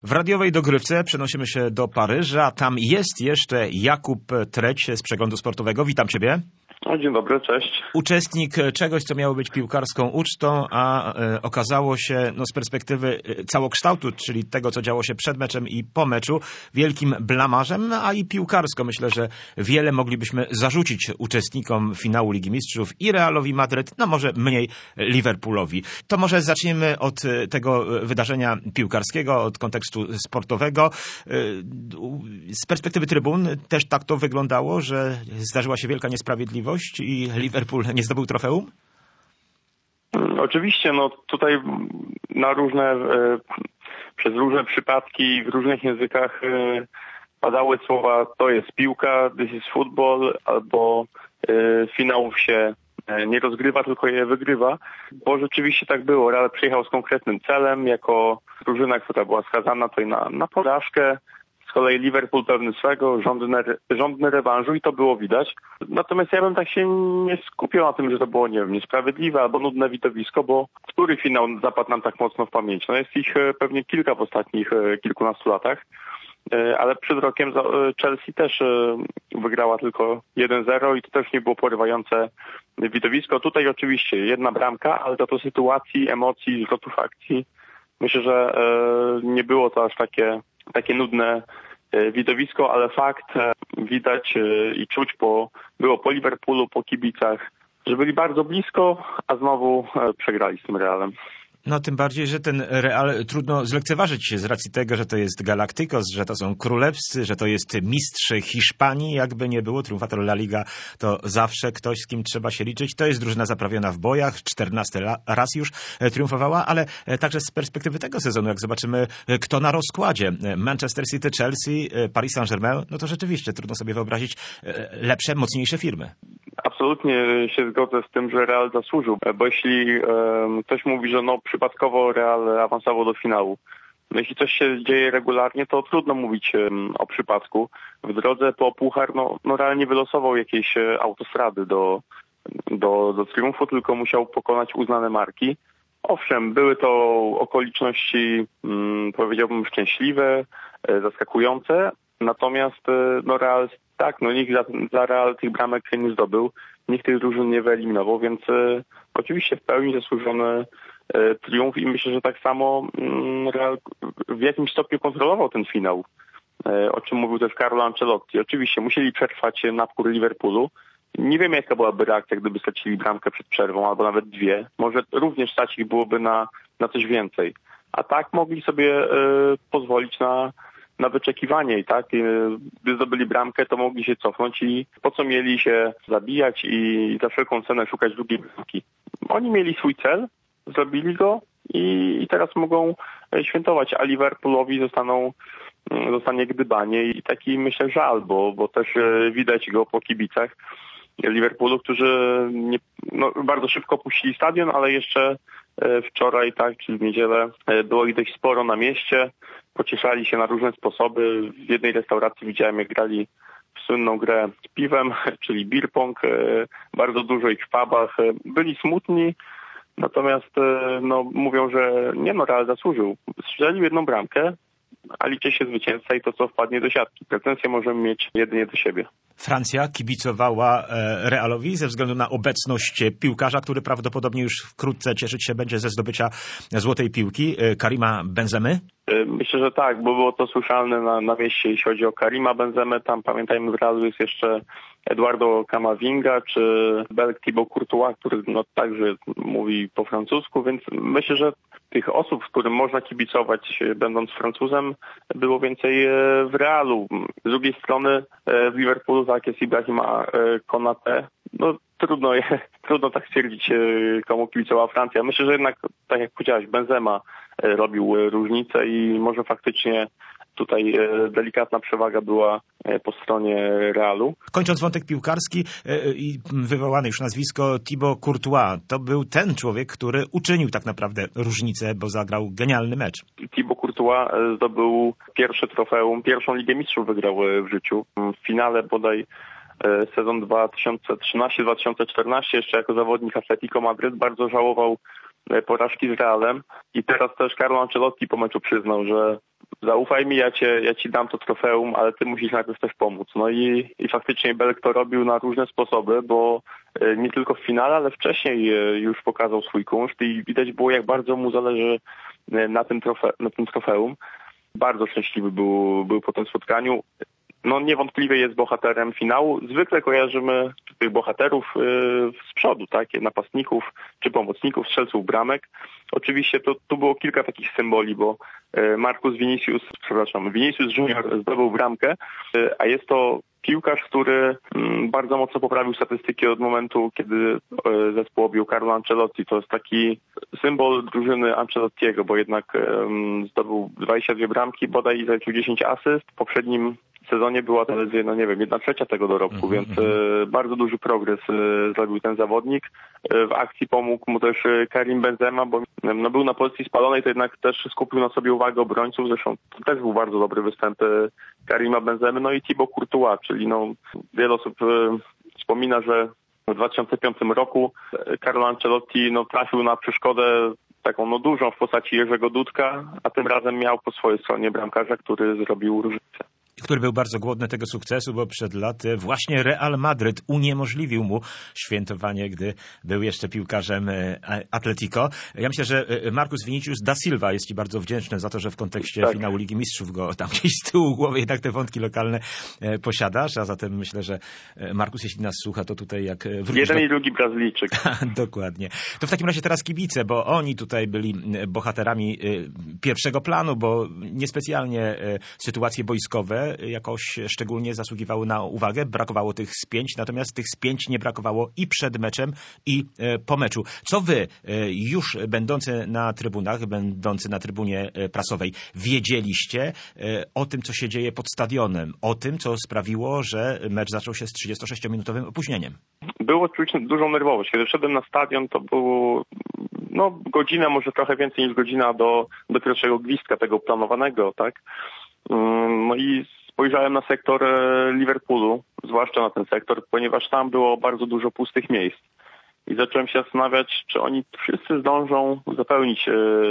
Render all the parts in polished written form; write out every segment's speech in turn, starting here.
W radiowej dogrywce przenosimy się do Paryża. Tam jest jeszcze Jakub Treć z Przeglądu Sportowego. Witam Ciebie. Dzień dobry, cześć. Uczestnik czegoś, co miało być piłkarską ucztą, a okazało się z perspektywy całokształtu, czyli tego, co działo się przed meczem i po meczu, wielkim blamażem, a i piłkarsko. Myślę, że wiele moglibyśmy zarzucić uczestnikom finału Ligi Mistrzów i Realowi Madryt, może mniej Liverpoolowi. To może zaczniemy od tego wydarzenia piłkarskiego, od kontekstu sportowego. Z perspektywy trybun też tak to wyglądało, że zdarzyła się wielka niesprawiedliwość i Liverpool nie zdobył trofeum? Oczywiście, tutaj na przez różne przypadki w różnych językach padały słowa to jest piłka, this is football, albo finałów się nie rozgrywa, tylko je wygrywa, bo rzeczywiście tak było. Real przyjechał z konkretnym celem, jako drużyna, która była skazana tutaj na porażkę. Z kolei Liverpool pewny swego, żądny rewanżu i to było widać. Natomiast ja bym tak się nie skupiał na tym, że to było, niesprawiedliwe albo nudne widowisko, bo który finał zapadł nam tak mocno w pamięć? Jest ich pewnie kilka w ostatnich kilkunastu latach, ale przed rokiem Chelsea też wygrała tylko 1-0 i to też nie było porywające widowisko. Tutaj oczywiście jedna bramka, ale to sytuacji, emocji, zwrotów akcji. Myślę, że nie było to aż takie nudne widowisko, ale fakt widać i czuć było po Liverpoolu, po kibicach, że byli bardzo blisko, a znowu przegrali z tym Realem. Tym bardziej, że ten Real trudno zlekceważyć z racji tego, że to jest Galacticos, że to są królewscy, że to jest mistrz Hiszpanii, jakby nie było. Triumfator La Liga to zawsze ktoś, z kim trzeba się liczyć. To jest drużyna zaprawiona w bojach, 14 raz już triumfowała, ale także z perspektywy tego sezonu, jak zobaczymy, kto na rozkładzie. Manchester City, Chelsea, Paris Saint-Germain, to rzeczywiście trudno sobie wyobrazić lepsze, mocniejsze firmy. Absolutnie się zgodzę z tym, że Real zasłużył, bo jeśli ktoś mówi, że przypadkowo Real awansował do finału, jeśli coś się dzieje regularnie, to trudno mówić o przypadku. W drodze po puchar Real nie wylosował jakiejś autostrady do triumfu, tylko musiał pokonać uznane marki. Owszem, były to okoliczności, powiedziałbym, szczęśliwe, zaskakujące, natomiast Real nikt za Real tych bramek nie zdobył, nikt tych drużyn nie wyeliminował, więc oczywiście w pełni zasłużony triumf i myślę, że tak samo Real w jakimś stopniu kontrolował ten finał, o czym mówił też Carlo Ancelotti. Oczywiście musieli przetrwać napór Liverpoolu. Nie wiem, jaka byłaby reakcja, gdyby stracili bramkę przed przerwą, albo nawet dwie. Może również stać ich byłoby na coś więcej. A tak mogli sobie pozwolić na wyczekiwanie i gdy zdobyli bramkę, to mogli się cofnąć i po co mieli się zabijać i za wszelką cenę szukać drugiej bramki. Oni mieli swój cel, zrobili go i teraz mogą świętować, a Liverpoolowi zostanie gdybanie i taki myślę żal, bo też widać go po kibicach Liverpoolu, którzy bardzo szybko opuścili stadion, ale jeszcze wczoraj, czyli w niedzielę było ich dość sporo na mieście. Pocieszali się na różne sposoby. W jednej restauracji widziałem, jak grali w słynną grę z piwem, czyli beer pong. Bardzo dużo ich w pubach. Byli smutni, natomiast mówią, że Real zasłużył. Strzelił jedną bramkę, a liczy się zwycięzca i to, co wpadnie do siatki. Pretensje możemy mieć jedynie do siebie. Francja kibicowała Realowi ze względu na obecność piłkarza, który prawdopodobnie już wkrótce cieszyć się będzie ze zdobycia złotej piłki, Karima Benzemy. Myślę, że tak, bo było to słyszalne na mieście, jeśli chodzi o Karima Benzemę. Tam pamiętajmy, w Realu jest jeszcze Eduardo Camavinga czy Belg Thibaut Courtois, który także mówi po francusku, więc myślę, że tych osób, którym można kibicować, będąc Francuzem, było więcej w Realu. Z drugiej strony w Liverpoolu jest Ibrahima Konaté. Trudno tak stwierdzić, komu kibicowała Francja. Myślę, że jednak, tak jak powiedziałeś, Benzema robił różnicę i może faktycznie tutaj delikatna przewaga była po stronie Realu. Kończąc wątek piłkarski i wywołane już nazwisko Thibaut Courtois, to był ten człowiek, który uczynił tak naprawdę różnicę, bo zagrał genialny mecz. Thibaut Courtois zdobył pierwsze trofeum, pierwszą Ligę Mistrzów wygrał w życiu. W finale bodaj sezon 2013-2014 jeszcze jako zawodnik Atletico Madryt bardzo żałował porażki z Realem i teraz też Carlo Ancelotti po meczu przyznał, że zaufaj mi, ja ci dam to trofeum, ale ty musisz najpierw też pomóc. No i faktycznie Belek to robił na różne sposoby, bo nie tylko w finale, ale wcześniej już pokazał swój kunszt i widać było, jak bardzo mu zależy na tym trofeum. Bardzo szczęśliwy był po tym spotkaniu. No niewątpliwie jest bohaterem finału. Zwykle kojarzymy tych bohaterów z przodu, tak? Napastników czy pomocników, strzelców bramek. Oczywiście tu było kilka takich symboli, bo Vinicius Junior zdobył bramkę, a jest to piłkarz, który bardzo mocno poprawił statystyki od momentu, kiedy zespół objął Carlo Ancelotti. To jest taki symbol drużyny Ancelottiego, bo jednak zdobył 22 bramki, bodaj zaliczył 10 asyst. W poprzednim sezonie była to ledwie, 1/3 tego dorobku, więc bardzo duży progres zrobił ten zawodnik. W akcji pomógł mu też Karim Benzema, bo był na pozycji spalonej, to jednak też skupił na sobie uwagę obrońców. Zresztą to też był bardzo dobry występ Karima Benzemy, no i Thibaut Courtois, czyli wiele osób wspomina, że w 2005 roku Carlo Ancelotti trafił na przeszkodę taką dużą w postaci Jerzego Dudka, a tym razem miał po swojej stronie bramkarza, który zrobił różnicę. Który był bardzo głodny tego sukcesu, bo przed laty właśnie Real Madryt uniemożliwił mu świętowanie, gdy był jeszcze piłkarzem Atletico. Ja myślę, że Marcus Vinicius da Silva jest Ci bardzo wdzięczny za to, że w kontekście finału Ligi Mistrzów go tam gdzieś z tyłu głowy jednak te wątki lokalne posiadasz, a zatem myślę, że Marcus, jeśli nas słucha, to tutaj jak wrócisz jeden i drugi Brazylijczyk. Dokładnie. To w takim razie teraz kibice, bo oni tutaj byli bohaterami pierwszego planu, bo niespecjalnie sytuacje boiskowe jakoś szczególnie zasługiwały na uwagę. Brakowało tych spięć, natomiast tych spięć nie brakowało i przed meczem, i po meczu. Co wy, już będący na trybunach, będący na trybunie prasowej, wiedzieliście o tym, co się dzieje pod stadionem? O tym, co sprawiło, że mecz zaczął się z 36-minutowym opóźnieniem? Było czuć dużą nerwowość. Kiedy wszedłem na stadion, to było godzina, może trochę więcej niż godzina do pierwszego gwizdka tego planowanego, tak? No i spojrzałem na sektor Liverpoolu, zwłaszcza na ten sektor, ponieważ tam było bardzo dużo pustych miejsc. I zacząłem się zastanawiać, czy oni wszyscy zdążą zapełnić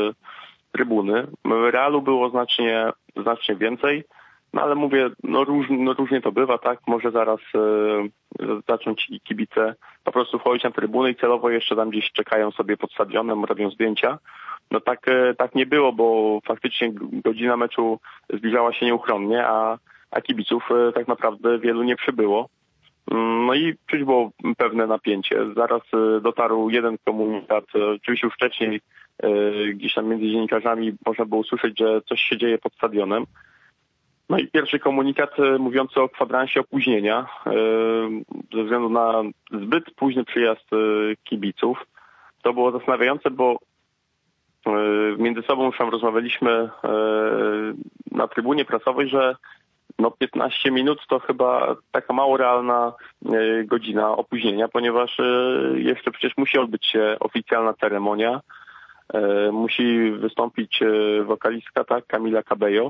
trybuny. Realu było znacznie więcej, ale mówię, różnie to bywa, tak? Może zaraz zacząć kibice po prostu wchodzić na trybuny i celowo jeszcze tam gdzieś czekają sobie pod stadionem, robią zdjęcia. Tak nie było, bo faktycznie godzina meczu zbliżała się nieuchronnie, a kibiców tak naprawdę wielu nie przybyło. No i czuć było pewne napięcie. Zaraz dotarł jeden komunikat, oczywiście już wcześniej gdzieś tam między dziennikarzami można było usłyszeć, że coś się dzieje pod stadionem. No i pierwszy komunikat mówiący o kwadransie opóźnienia ze względu na zbyt późny przyjazd kibiców. To było zastanawiające, bo między sobą już tam rozmawialiśmy na trybunie prasowej, że 15 minut to chyba taka mało realna godzina opóźnienia, ponieważ jeszcze przecież musi odbyć się oficjalna ceremonia. Musi wystąpić wokalistka, tak, Camila Cabello.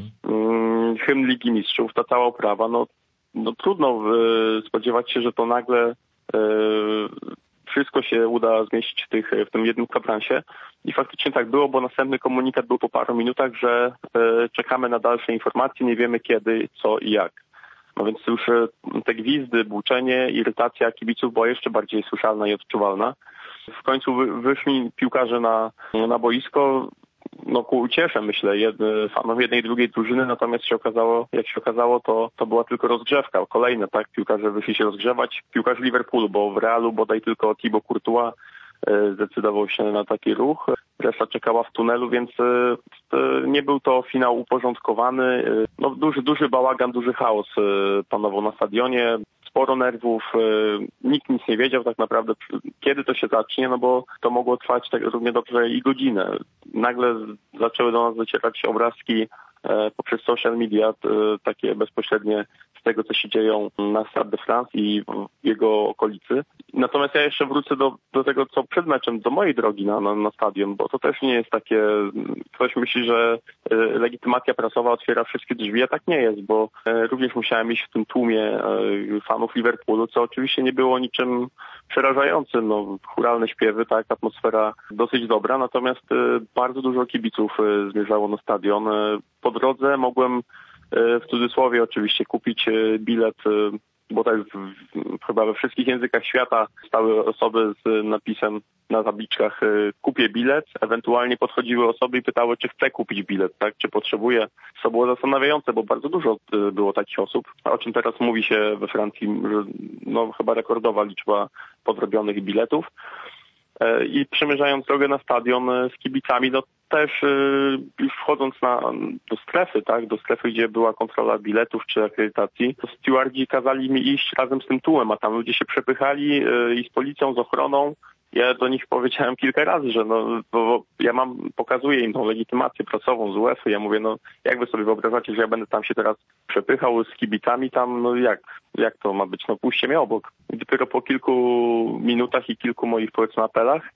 Hymn Ligi Mistrzów, ta cała oprawa. Trudno spodziewać się, że to nagle wszystko się uda zmieścić w tym jednym kwadransie. I faktycznie tak było, bo następny komunikat był po paru minutach, że czekamy na dalsze informacje, nie wiemy kiedy, co i jak. No więc już te gwizdy, buczenie, irytacja kibiców była jeszcze bardziej słyszalna i odczuwalna. W końcu wyszli piłkarze na boisko, ku uciesze, myślę, fanom jednej i drugiej drużyny, natomiast jak się okazało, to była tylko rozgrzewka. Kolejne, tak, piłkarze wyszli się rozgrzewać. Piłkarz Liverpoolu, bo w Realu bodaj tylko Thibaut Courtois zdecydował się na taki ruch. Reszta czekała w tunelu, więc nie był to finał uporządkowany. Duży bałagan, duży chaos panował na stadionie. Sporo nerwów, nikt nic nie wiedział tak naprawdę, kiedy to się zacznie, bo to mogło trwać tak równie dobrze i godzinę. Nagle zaczęły do nas docierać obrazki poprzez social media, takie bezpośrednie z tego, co się dzieją na Stade de France i w jego okolicy. Natomiast ja jeszcze wrócę do tego, co przed meczem, do mojej drogi na stadion, bo to też nie jest takie, ktoś myśli, że legitymacja prasowa otwiera wszystkie drzwi, a tak nie jest, bo również musiałem iść w tym tłumie fanów Liverpoolu, co oczywiście nie było niczym przerażającym, chóralne śpiewy, tak, atmosfera dosyć dobra, natomiast bardzo dużo kibiców zmierzało na stadion. po drodze mogłem w cudzysłowie oczywiście kupić bilet, bo tak chyba we wszystkich językach świata stały osoby z napisem na tabliczkach kupię bilet, ewentualnie podchodziły osoby i pytały, czy chce kupić bilet, tak, czy potrzebuje. To było zastanawiające, bo bardzo dużo było takich osób, o czym teraz mówi się we Francji, że no chyba rekordowa liczba podrobionych biletów. I przemierzając drogę na stadion z kibicami, no też już wchodząc do strefy, tak, do strefy, gdzie była kontrola biletów czy akredytacji, to stewardzi kazali mi iść razem z tym tłumem, a tam ludzie się przepychali i z policją, z ochroną. Ja do nich powiedziałem kilka razy, że bo ja pokazuję im tą legitymację pracową z UEFA. Ja mówię, jak wy sobie wyobrażacie, że ja będę tam się teraz przepychał z kibicami tam, jak to ma być? Puśćcie mnie obok. I dopiero po kilku minutach i kilku moich, powiedzmy, apelach,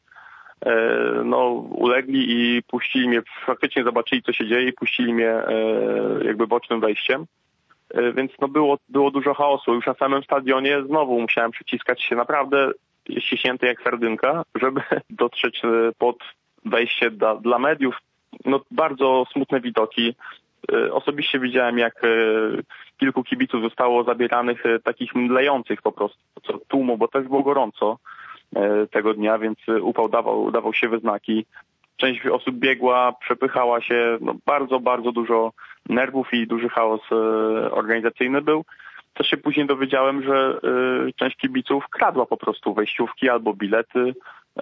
ulegli i puścili mnie, faktycznie zobaczyli, co się dzieje i puścili mnie jakby bocznym wejściem. Więc było dużo chaosu. Już na samym stadionie znowu musiałem przyciskać się naprawdę ściśnięty jak sardynka, żeby dotrzeć pod wejście dla mediów. Bardzo smutne widoki. Osobiście widziałem, jak kilku kibiców zostało zabieranych, takich mdlejących po prostu tłumu, bo też było gorąco tego dnia, więc upał dawał się we znaki. Część osób biegła, przepychała się, bardzo, bardzo dużo nerwów i duży chaos organizacyjny był. Też się później dowiedziałem, że część kibiców kradła po prostu wejściówki albo bilety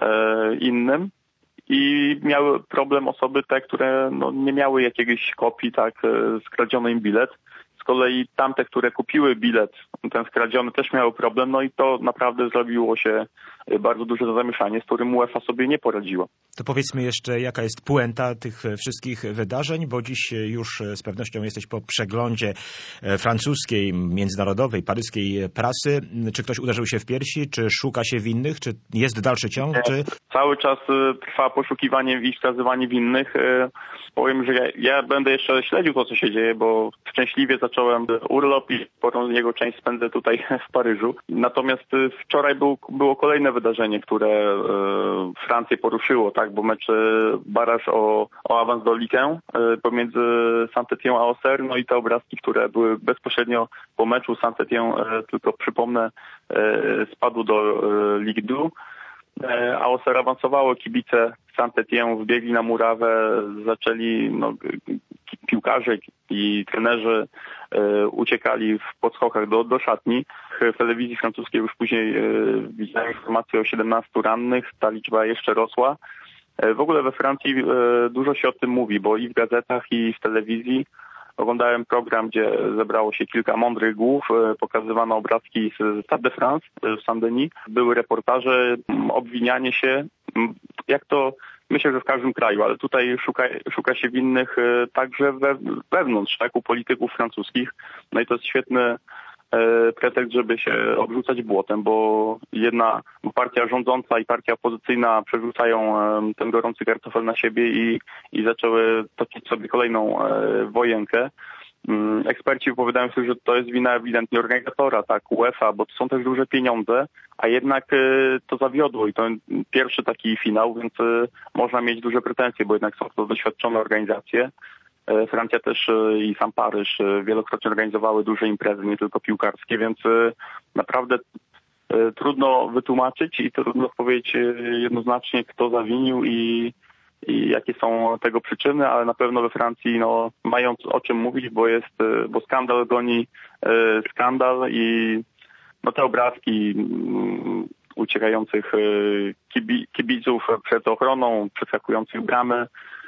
innym i miały problem osoby te, które nie miały jakiegoś kopii, tak, skradziony im bilet. Z kolei tamte, które kupiły bilet, ten skradziony, też miały problem, i to naprawdę zrobiło się bardzo duże zamieszanie, z którym UEFA sobie nie poradziła. To powiedzmy jeszcze, jaka jest puenta tych wszystkich wydarzeń, bo dziś już z pewnością jesteś po przeglądzie francuskiej, międzynarodowej, paryskiej prasy. Czy ktoś uderzył się w piersi, czy szuka się winnych, czy jest dalszy ciąg? Czy... Cały czas trwa poszukiwanie i wskazywanie winnych. Powiem, że ja będę jeszcze śledził to, co się dzieje, bo szczęśliwie zacząłem urlop i sporą jego część spędzę tutaj w Paryżu. Natomiast wczoraj było kolejne wydarzenie, które Francję poruszyło, tak, bo mecz baraż o awans do Ligue 1 pomiędzy Saint-Étienne a Auxerre, i te obrazki, które były bezpośrednio po meczu Saint-Étienne, tylko przypomnę, spadł do Ligue 2. A Auxerre awansowało, kibice Saint-Étienne wbiegli na murawę, zaczęli, piłkarze i trenerzy uciekali w podskokach do szatni. W telewizji francuskiej już później widziałem informacje o 17 rannych, ta liczba jeszcze rosła. W ogóle we Francji dużo się o tym mówi, bo i w gazetach, i w telewizji. Oglądałem program, gdzie zebrało się kilka mądrych głów, pokazywano obrazki z Stade de France w Saint-Denis. Były reportaże, obwinianie się, jak to myślę, że w każdym kraju, ale tutaj szuka się winnych także wewnątrz, tak, u polityków francuskich. I to jest świetny pretekst, żeby się obrzucać błotem, bo jedna partia rządząca i partia opozycyjna przerzucają ten gorący kartofel na siebie i zaczęły toczyć sobie kolejną wojenkę. Eksperci wypowiadają się, że to jest wina ewidentnie organizatora, tak, UEFA, bo to są też duże pieniądze, a jednak to zawiodło i to pierwszy taki finał, więc można mieć duże pretensje, bo jednak są to doświadczone organizacje. Francja też i sam Paryż wielokrotnie organizowały duże imprezy, nie tylko piłkarskie, więc naprawdę trudno wytłumaczyć i trudno powiedzieć jednoznacznie, kto zawinił i jakie są tego przyczyny, ale na pewno we Francji mają o czym mówić, bo skandal goni skandal i te obrazki uciekających kibiców przed ochroną, przeskakujących bramy,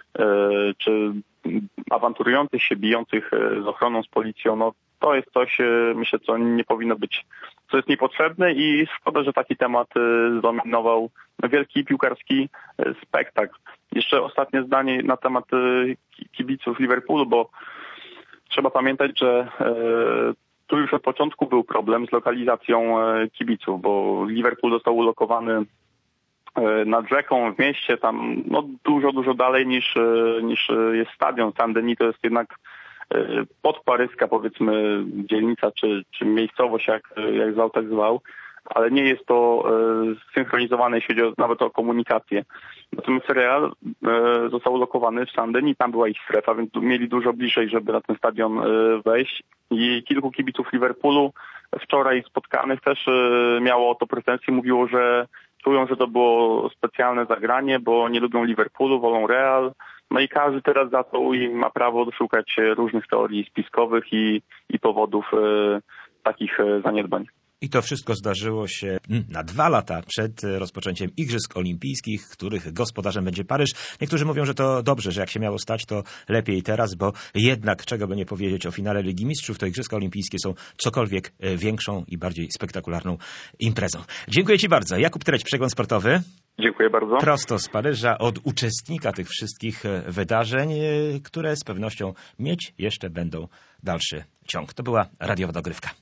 czy awanturujących się, bijących z ochroną, z policją, to jest coś, myślę, co nie powinno być, co jest niepotrzebne i szkoda, że taki temat zdominował wielki piłkarski spektakl. Jeszcze ostatnie zdanie na temat kibiców Liverpoolu, bo trzeba pamiętać, że tu już od początku był problem z lokalizacją kibiców, bo Liverpool został ulokowany nad rzeką, w mieście, tam dużo dalej niż jest stadion. Saint-Denis to jest jednak podparyska, powiedzmy, dzielnica czy miejscowość, jak zwał, tak zwał. ale nie jest to zsynchronizowane, jeśli chodzi nawet o komunikację. Natomiast Real został ulokowany w Saint-Denis, tam była ich strefa, więc mieli dużo bliżej, żeby na ten stadion wejść. I kilku kibiców Liverpoolu wczoraj spotkanych też miało o to pretensje, mówiło, że czują, że to było specjalne zagranie, bo nie lubią Liverpoolu, wolą Real. No i każdy teraz za to i ma prawo szukać różnych teorii spiskowych i powodów takich zaniedbań. I to wszystko zdarzyło się na 2 lata przed rozpoczęciem Igrzysk Olimpijskich, których gospodarzem będzie Paryż. Niektórzy mówią, że to dobrze, że jak się miało stać, to lepiej teraz, bo jednak, czego by nie powiedzieć o finale Ligi Mistrzów, to Igrzyska Olimpijskie są cokolwiek większą i bardziej spektakularną imprezą. Dziękuję Ci bardzo. Jakub Treć, Przegląd Sportowy. Dziękuję bardzo. Prosto z Paryża od uczestnika tych wszystkich wydarzeń, które z pewnością mieć jeszcze będą dalszy ciąg. To była radiowa dogrywka.